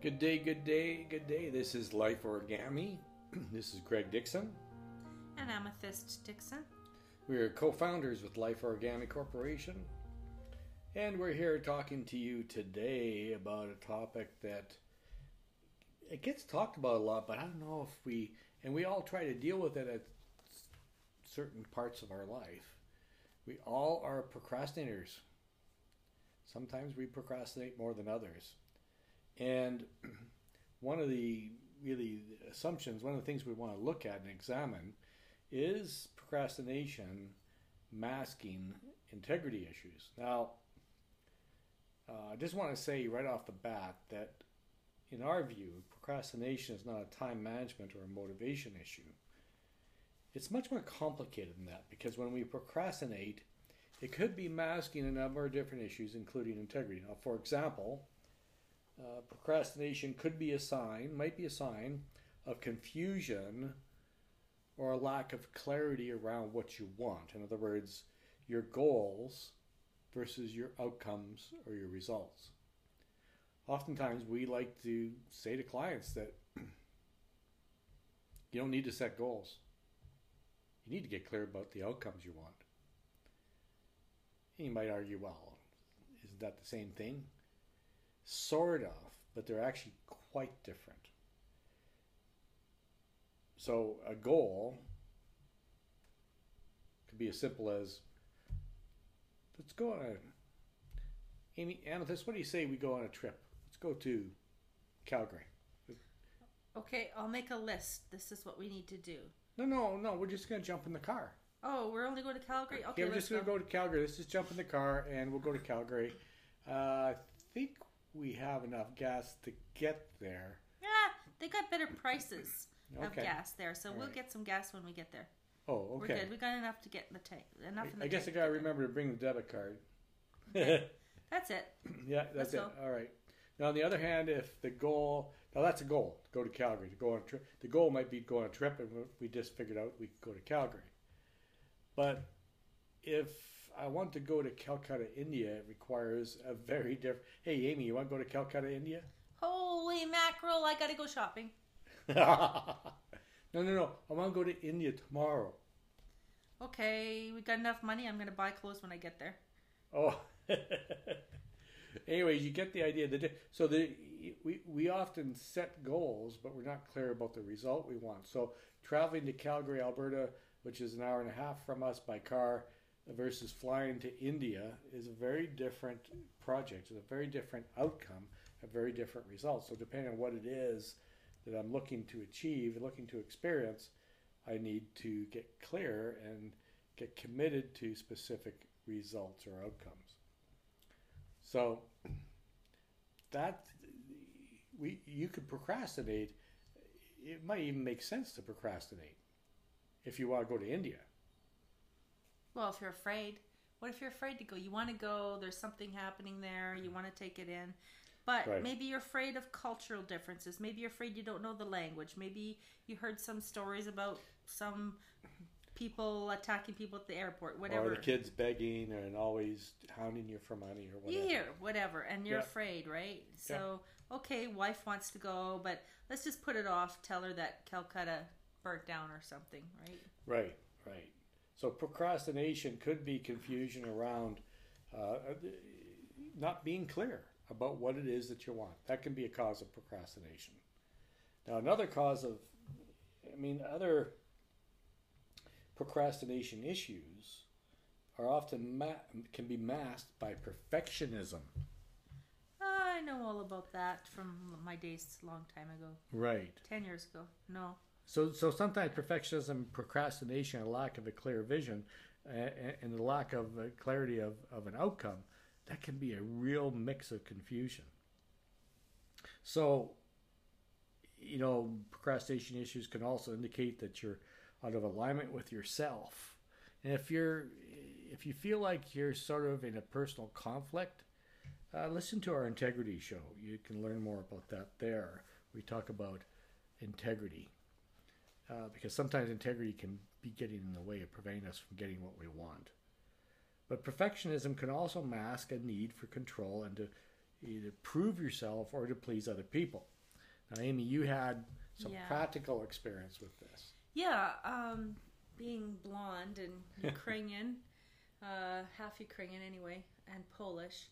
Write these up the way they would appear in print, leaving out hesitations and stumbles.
Good day, good day, good day. This is Life Origami. This is Greg Dixon. And Amethyst Dixon. We are co-founders with Life Origami Corporation. And we're here talking to you today about a topic that it gets talked about a lot, but I don't know if we all try to deal with it at certain parts of our life. We all are procrastinators. Sometimes we procrastinate more than others. And one of the assumptions, one of the things we want to look at and examine is procrastination masking integrity issues. Now, I just want to say right off the bat that in our view, procrastination is not a time management or a motivation issue. It's much more complicated than that because when we procrastinate, it could be masking a number of different issues, including integrity. Now, for example, procrastination might be a sign of confusion or a lack of clarity around what you want. In other words, your goals versus your outcomes or your results. Oftentimes we like to say to clients that you don't need to set goals. You need to get clear about the outcomes you want. And you might argue, well, isn't that the same thing? Sort of, but they're actually quite different. So a goal could be as simple as, let's go on Amethyst, what do you say we go on a trip? Let's go to Calgary. Okay, I'll make a list. This is what we need to do. No, we're just going to jump in the car. Oh, we're only going to Calgary? Okay, yeah, we're just going to go to Calgary. Let's just jump in the car and we'll go to Calgary. I think we have enough gas to get there. Yeah, they got better prices of gas there, so we'll get some gas when we get there. Oh, okay. We're good. We got enough to get in the tank. I guess I got to remember to bring the debit card. Okay. That's it. Yeah, that's it. All right. Now, on the other hand, if the goal... Now, that's a goal, to go to Calgary, to go on a trip. The goal might be to go on a trip, and we just figured out we could go to Calgary. But if I want to go to Calcutta, India, it requires a very different... Hey, Amy, you want to go to Calcutta, India? Holy mackerel, I got to go shopping. No. I want to go to India tomorrow. Okay, we got enough money. I'm going to buy clothes when I get there. Oh. Anyways, you get the idea. So we often set goals, but we're not clear about the result we want. So traveling to Calgary, Alberta, which is an hour and a half from us by car, versus flying to India is a very different project. It's a very different outcome, a very different result. So depending on what it is that I'm looking to achieve and looking to experience, I need to get clear and get committed to specific results or outcomes. So you could procrastinate. It might even make sense to procrastinate if you want to go to India. Well, if you're afraid. What if you're afraid to go? You want to go, there's something happening there, you want to take it in. But right. Maybe you're afraid of cultural differences. Maybe you're afraid you don't know the language. Maybe you heard some stories about some people attacking people at the airport, whatever. Or the kids begging and always hounding you for money or whatever. You hear, whatever, and you're afraid, right? So, okay, wife wants to go, but let's just put it off. Tell her that Calcutta burnt down or something, right? Right. So procrastination could be confusion around not being clear about what it is that you want. That can be a cause of procrastination. Now, another cause of, other procrastination issues are often can be masked by perfectionism. I know all about that from my days a long time ago. Right. 10 years ago. No. So sometimes perfectionism, procrastination, a lack of a clear vision, and the lack of clarity of an outcome, that can be a real mix of confusion. So, procrastination issues can also indicate that you're out of alignment with yourself. And if you feel like you're sort of in a personal conflict, listen to our integrity show. You can learn more about that there. We talk about integrity. Because sometimes integrity can be getting in the way of preventing us from getting what we want. But perfectionism can also mask a need for control and to either prove yourself or to please other people. Now, Amy, you had some practical experience with this. Yeah, being blonde and Ukrainian, half Ukrainian anyway, and Polish.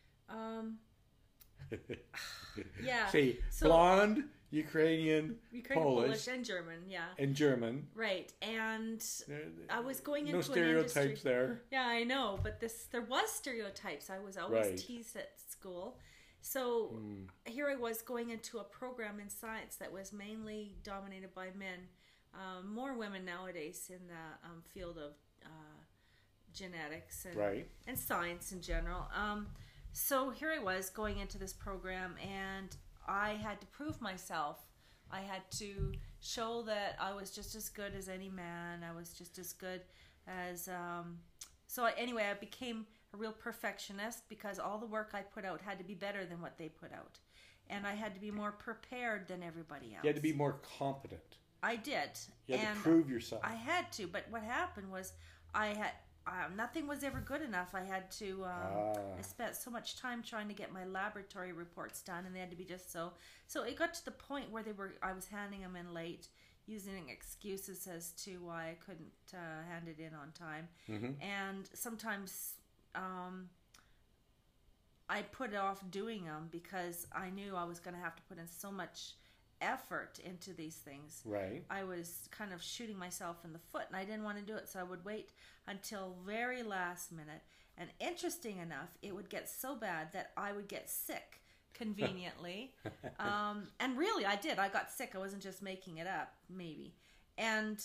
Yeah. See, so, blonde, Ukrainian, Polish, and German. Yeah. And German. Right, and I was going into no stereotypes an industry. there. Yeah, I know, but there was stereotypes. I was always teased at school. So here I was going into a program in science that was mainly dominated by men. More women nowadays in the field of genetics and science in general. So here I was going into this program, and I had to prove myself. I had to show that I was just as good as any man. I was just as good as... Anyway, I became a real perfectionist because all the work I put out had to be better than what they put out. And I had to be more prepared than everybody else. You had to be more competent. I did. You had to prove yourself. I had to, but what happened was nothing was ever good enough. I had to, I spent so much time trying to get my laboratory reports done, and they had to be just so. So it got to the point where I was handing them in late, using excuses as to why I couldn't hand it in on time. Mm-hmm. And sometimes I put off doing them because I knew I was going to have to put in so much effort into these things. Right. I was kind of shooting myself in the foot, and I didn't want to do it, so I would wait until very last minute. And interesting enough, it would get so bad that I would get sick conveniently. And really, I did. I got sick. I wasn't just making it up, maybe. And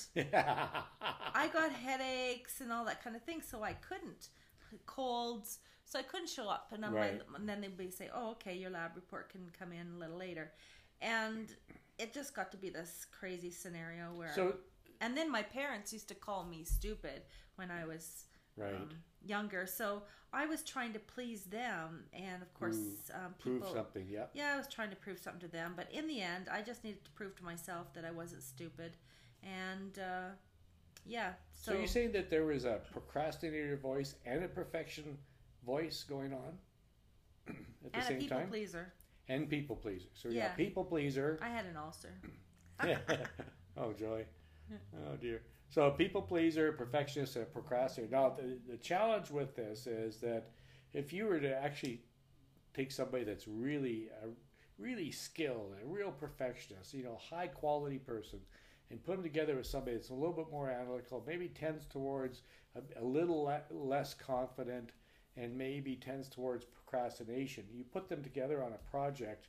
I got headaches and all that kind of thing, so I couldn't. Colds, so I couldn't show up. And, and then they'd say, oh, okay, your lab report can come in a little later. And it just got to be this crazy scenario where... and then my parents used to call me stupid when I was younger. So I was trying to please them. And of course, people... Prove something, yeah. Yeah, I was trying to prove something to them. But in the end, I just needed to prove to myself that I wasn't stupid. And, So you're saying that there was a procrastinator voice and a perfection voice going on at the same time? And a people pleaser. And people pleaser. So yeah, people pleaser. I had an ulcer. Oh, joy. Oh, dear. So a people pleaser, perfectionist, and a procrastinator. Now, the challenge with this is that if you were to actually take somebody that's really skilled, a real perfectionist, high quality person, and put them together with somebody that's a little bit more analytical, maybe tends towards a little less confident, and maybe tends towards procrastination. You put them together on a project,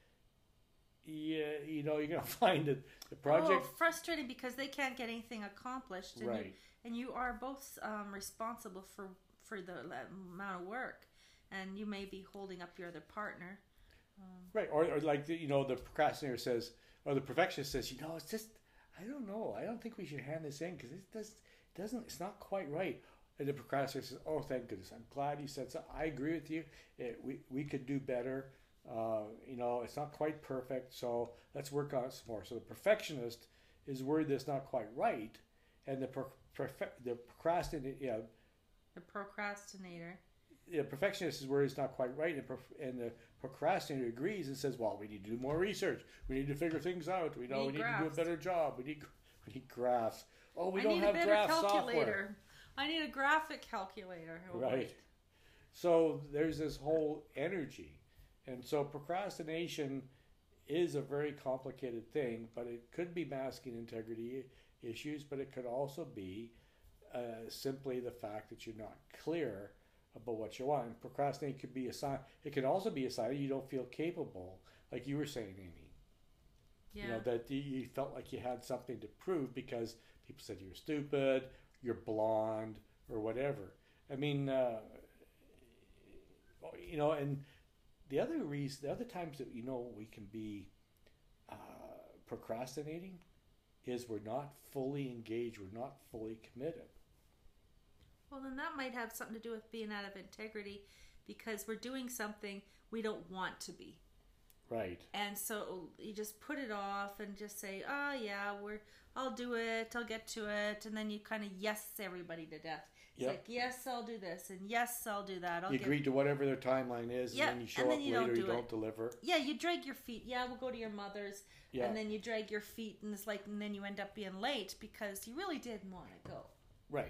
you're going to find that the project... Oh, frustrating because they can't get anything accomplished. And and you are both responsible for the amount of work, and you may be holding up your other partner. Right, or like, the procrastinator says, or the perfectionist says, it's just, I don't know, I don't think we should hand this in because it's not quite right. And the procrastinator says, oh, thank goodness, I'm glad you said so. I agree with you. We could do better. It's not quite perfect, so let's work on it some more. So the perfectionist is worried that it's not quite right, and the procrastinator... The procrastinator. The perfectionist is worried it's not quite right, and the procrastinator agrees and says, well, we need to do more research. We need to figure things out. We need to do a better job. We need graphs. Oh, we don't have graph software. I need a graphic calculator. Right. So there's this whole energy. And so procrastination is a very complicated thing, but it could be masking integrity issues, but it could also be simply the fact that you're not clear about what you want. And procrastinating could be a sign. It can also be a sign that you don't feel capable, like you were saying, Amy. Yeah. That you felt like you had something to prove because people said you're stupid, you're blonde, or whatever. I mean, and the other times that we can be procrastinating is we're not fully engaged, we're not fully committed. Well, then that might have something to do with being out of integrity because we're doing something we don't want to be. Right. And so you just put it off and just say, oh, yeah, I'll do it, I'll get to it, and then you kind of yes everybody to death. It's like, yes, I'll do this, and yes, I'll do that. You agree to whatever their timeline is, and then you show up later, you don't deliver. Yeah, you drag your feet. Yeah, we'll go to your mother's, and then you drag your feet, and it's like, and then you end up being late because you really didn't want to go. Right.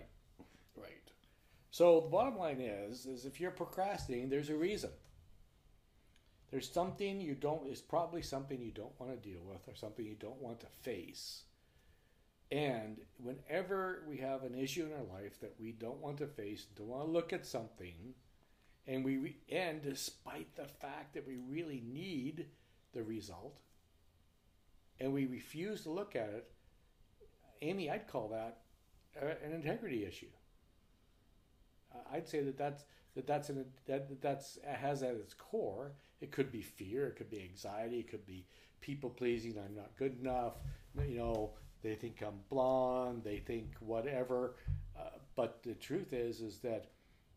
So the bottom line is if you're procrastinating, there's a reason. There's something it's probably something you don't want to deal with, or something you don't want to face. And whenever we have an issue in our life that we don't want to face, don't want to look at something, and despite the fact that we really need the result, and we refuse to look at it, Amy, I'd call that an integrity issue. I'd say that has at its core. It could be fear, it could be anxiety, it could be people pleasing. I'm not good enough. They think I'm blonde. They think whatever. But the truth is that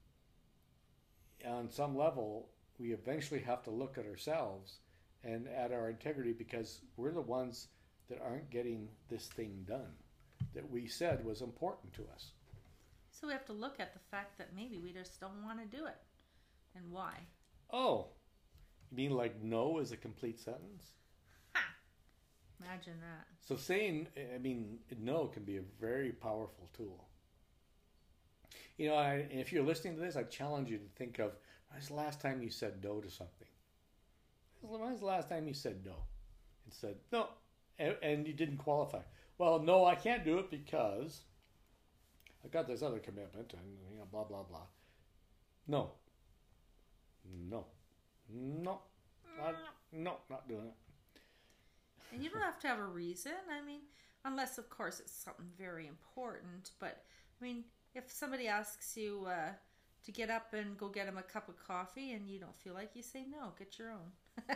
on some level, we eventually have to look at ourselves and at our integrity, because we're the ones that aren't getting this thing done that we said was important to us. So we have to look at the fact that maybe we just don't want to do it. And why? Oh, you mean like no is a complete sentence? Ha! Imagine that. So saying, no can be a very powerful tool. If you're listening to this, I challenge you to think of, when's the last time you said no to something? When's the last time you said no? And said no, and you didn't qualify. Well, no, I can't do it because I've got this other commitment, and blah blah blah. No, not doing it. And you don't have to have a reason. Unless of course it's something very important. But if somebody asks you to get up and go get them a cup of coffee, and you don't feel like, you say no, get your own.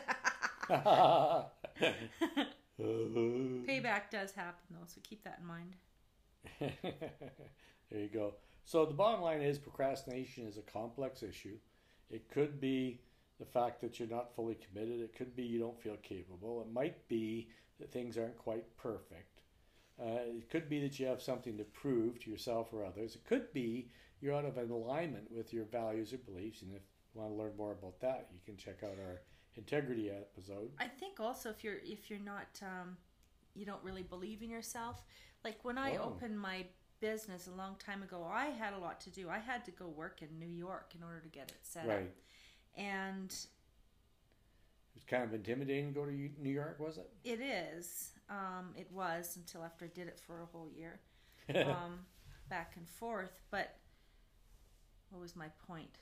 Payback does happen though, so keep that in mind. There you go. So the bottom line is procrastination is a complex issue. It could be the fact that you're not fully committed. It could be you don't feel capable. It might be that things aren't quite perfect. It could be that you have something to prove to yourself or others. It could be you're out of alignment with your values or beliefs. And if you want to learn more about that, you can check out our integrity episode. I think also if you're not you don't really believe in yourself. Like when I opened my business a long time ago, I had a lot to do. I had to go work in New York in order to get it set up. And it was kind of intimidating to go to New York, was it? It is. It was until after I did it for a whole year. Back and forth. But what was my point?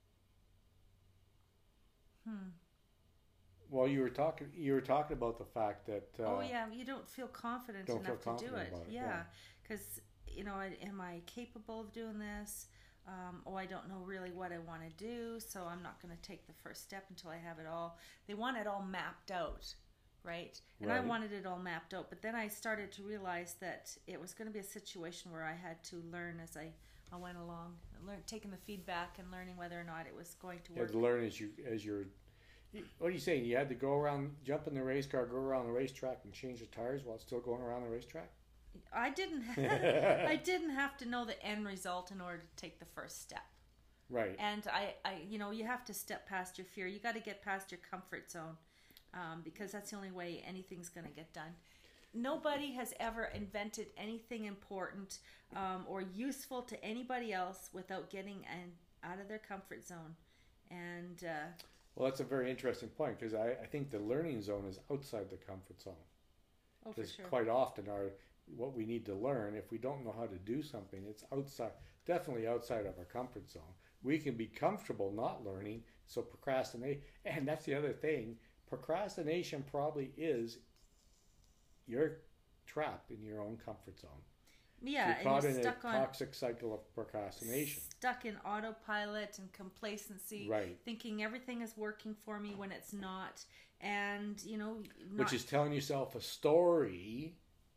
Well, you were talking about the fact that you don't feel confident enough to do it. Because am I capable of doing this? I don't know really what I want to do, so I'm not going to take the first step until I have it all. They want it all mapped out, right? And I wanted it all mapped out, but then I started to realize that it was going to be a situation where I had to learn as I went along, taking the feedback and learning whether or not it was going to work. You had to learn as you're. What are you saying? You had to go around, jump in the race car, go around the racetrack, and change the tires while still going around the racetrack? I didn't have to know the end result in order to take the first step. Right. And I you have to step past your fear. You got to get past your comfort zone, because that's the only way anything's going to get done. Nobody has ever invented anything important or useful to anybody else without getting out of their comfort zone. And well, that's a very interesting point, because I think the learning zone is outside the comfort zone. Oh, for sure. Quite often what we need to learn, if we don't know how to do something, it's definitely outside of our comfort zone. We can be comfortable not learning, so procrastinate. And that's the other thing. Procrastination probably is you're trapped in your own comfort zone. Yeah, you're caught in a toxic cycle of procrastination. Stuck in autopilot and complacency, thinking everything is working for me when it's not, and which is telling yourself a story,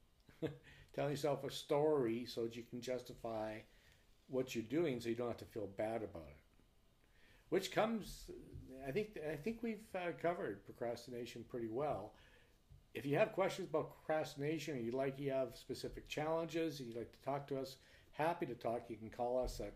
so that you can justify what you're doing, so you don't have to feel bad about it. Which comes, I think we've covered procrastination pretty well. if you have questions about procrastination, or you have specific challenges, and you'd like to talk to us, happy to talk. You can call us at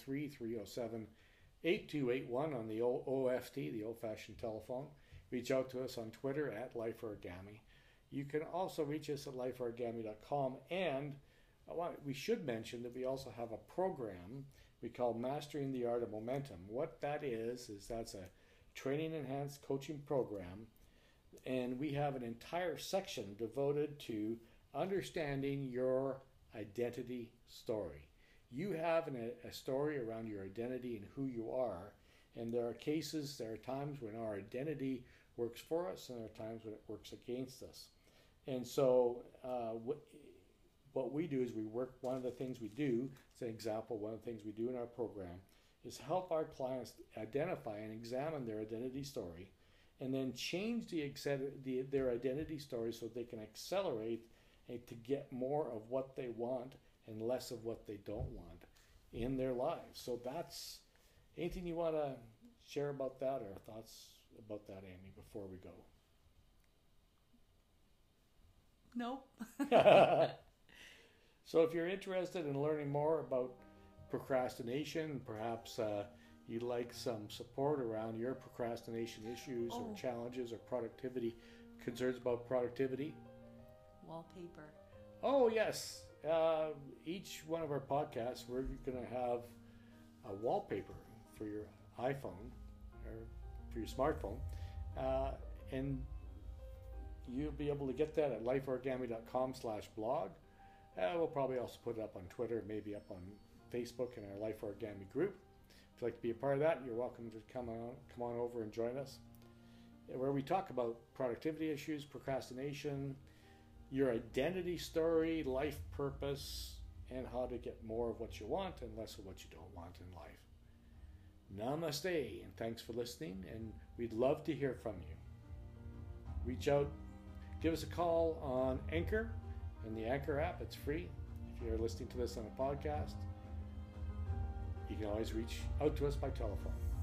403-307-8281 on the OFT, the old-fashioned telephone. Reach out to us on Twitter at Life Origami. You can also reach us at lifeorigami.com, and we should mention that we also have a program we call Mastering the Art of Momentum. What that is that's a training enhanced coaching program, and we have an entire section devoted to understanding your identity story. You have a story around your identity and who you are, and there are times when our identity works for us, and there are times when it works against us. And so what we do is one of the things we do, as an example, one of the things we do in our program is help our clients identify and examine their identity story, and then change their identity story so they can accelerate to get more of what they want and less of what they don't want in their lives. So that's anything you want to share about that, or thoughts about that, Amy, before we go? Nope. So if you're interested in learning more about procrastination, perhaps you'd like some support around your procrastination issues or challenges or productivity, concerns about productivity. Wallpaper. Oh, yes. Each one of our podcasts, we're going to have a wallpaper for your iPhone or for your smartphone. And you'll be able to get that at lifeorigami.com/blog. We'll probably also put it up on Twitter, maybe up on Facebook in our Life Origami group. If you'd like to be a part of that, you're welcome to come on over and join us, where we talk about productivity issues, procrastination, your identity story, life purpose, and how to get more of what you want and less of what you don't want in life. Namaste, and thanks for listening, and we'd love to hear from you. Reach out, give us a call on Anchor and the Anchor app. It's free. If you're listening to this on a podcast, you can always reach out to us by telephone.